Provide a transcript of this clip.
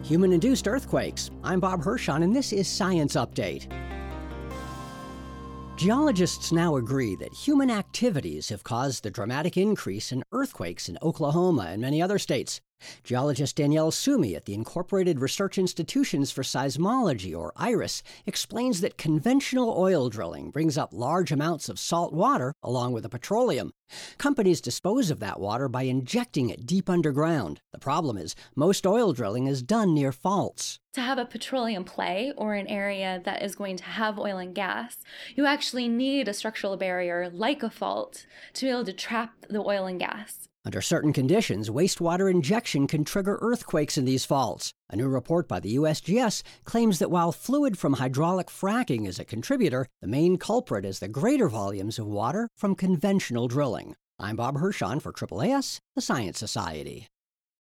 human-induced earthquakes. I'm Bob Hirschon, and this is Science Update. Geologists now agree that human activities have caused the dramatic increase in earthquakes in Oklahoma and many other states. Geologist Danielle Suomi at the Incorporated Research Institutions for Seismology, or IRIS, explains that conventional oil drilling brings up large amounts of salt water along with the petroleum. Companies dispose of that water by injecting it deep underground. The problem is, most oil drilling is done near faults. To have a petroleum play, or an area that is going to have oil and gas, you actually need a structural barrier like a fault to be able to trap the oil and gas. Under certain conditions, wastewater injection can trigger earthquakes in these faults. A new report by the USGS claims that while fluid from hydraulic fracking is a contributor, the main culprit is the greater volumes of water from conventional drilling. I'm Bob Hirschon for AAAS, the Science Society.